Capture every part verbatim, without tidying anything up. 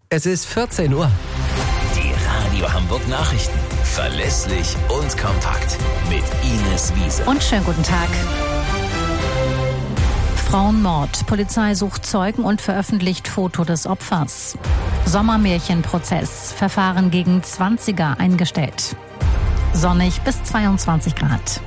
Es ist vierzehn Uhr. Die Radio Hamburg Nachrichten. Verlässlich und kompakt. Mit Ines Wiese. Und schönen guten Tag. Frauenmord. Polizei sucht Zeugen und veröffentlicht Foto des Opfers. Sommermärchenprozess. Verfahren gegen Zwanziger eingestellt. Sonnig bis zweiundzwanzig Grad.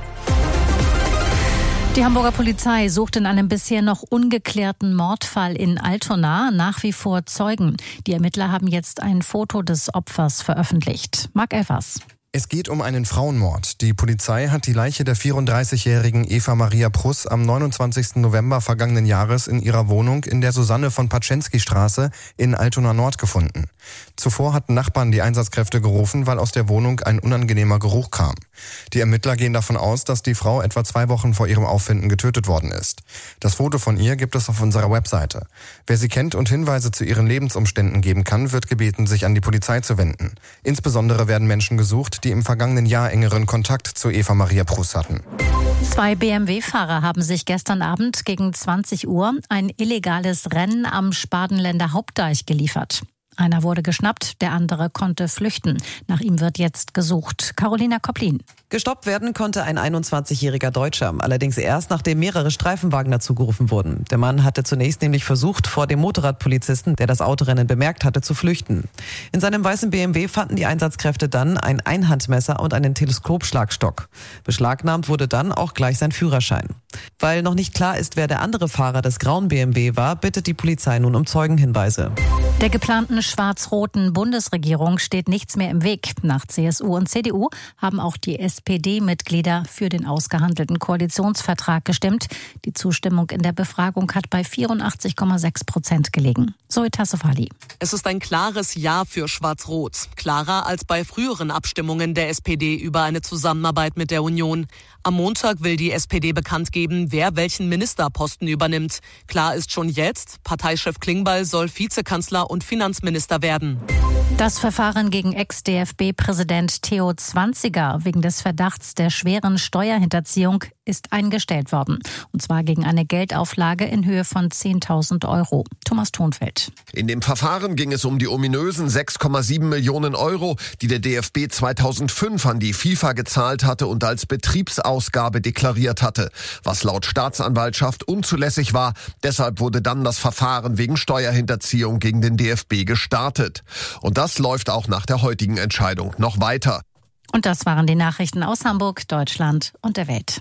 Die Hamburger Polizei sucht in einem bisher noch ungeklärten Mordfall in Altona nach wie vor Zeugen. Die Ermittler haben jetzt ein Foto des Opfers veröffentlicht. Marc Elfers. Es geht um einen Frauenmord. Die Polizei hat die Leiche der vierunddreißigjährigen Eva Maria Pruss am neunundzwanzigsten November vergangenen Jahres in ihrer Wohnung in der Susanne von Paczensky-Straße in Altona Nord gefunden. Zuvor hatten Nachbarn die Einsatzkräfte gerufen, weil aus der Wohnung ein unangenehmer Geruch kam. Die Ermittler gehen davon aus, dass die Frau etwa zwei Wochen vor ihrem Auffinden getötet worden ist. Das Foto von ihr gibt es auf unserer Webseite. Wer sie kennt und Hinweise zu ihren Lebensumständen geben kann, wird gebeten, sich an die Polizei zu wenden. Insbesondere werden Menschen gesucht, die im vergangenen Jahr engeren Kontakt zu Eva Maria Pruss hatten. Zwei B M W-Fahrer haben sich gestern Abend gegen zwanzig Uhr ein illegales Rennen am Spadenländer Hauptdeich geliefert. Einer wurde geschnappt, der andere konnte flüchten. Nach ihm wird jetzt gesucht. Carolina Kopplin. Gestoppt werden konnte ein einundzwanzigjähriger Deutscher, allerdings erst nachdem mehrere Streifenwagen dazu gerufen wurden. Der Mann hatte zunächst nämlich versucht, vor dem Motorradpolizisten, der das Autorennen bemerkt hatte, zu flüchten. In seinem weißen B M W fanden die Einsatzkräfte dann ein Einhandmesser und einen Teleskopschlagstock. Beschlagnahmt wurde dann auch gleich sein Führerschein. Weil noch nicht klar ist, wer der andere Fahrer des grauen B M W war, bittet die Polizei nun um Zeugenhinweise. Der geplanten schwarz-roten Bundesregierung steht nichts mehr im Weg. Nach C S U und C D U haben auch die S P D-Mitglieder für den ausgehandelten Koalitionsvertrag gestimmt. Die Zustimmung in der Befragung hat bei vierundachtzig Komma sechs Prozent gelegen. Zoe Tassovali. Es ist ein klares Ja für Schwarz-Rot. Klarer als bei früheren Abstimmungen der S P D über eine Zusammenarbeit mit der Union. Am Montag will die S P D bekannt geben, wer welchen Ministerposten übernimmt. Klar ist schon jetzt, Parteichef Klingbeil soll Vizekanzler und Finanzminister werden. Das Verfahren gegen Ex-D F B-Präsident Theo Zwanziger wegen des Verdachts der schweren Steuerhinterziehung ist eingestellt worden. Und zwar gegen eine Geldauflage in Höhe von zehntausend Euro. Thomas Thonfeld. In dem Verfahren ging es um die ominösen sechs Komma sieben Millionen Euro, die der D F B zweitausendfünf an die FIFA gezahlt hatte und als Betriebsausgabe deklariert hatte, was laut Staatsanwaltschaft unzulässig war. Deshalb wurde dann das Verfahren wegen Steuerhinterziehung gegen den D F B gestartet. Und das läuft auch nach der heutigen Entscheidung noch weiter. Und das waren die Nachrichten aus Hamburg, Deutschland und der Welt.